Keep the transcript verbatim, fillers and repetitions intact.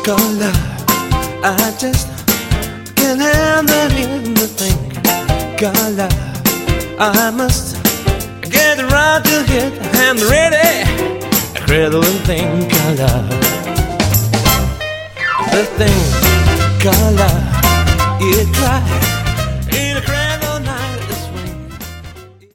color. I just can't handle him to think color. I must get around to hit and ready. Cradle and thing color. The thing color. It cry.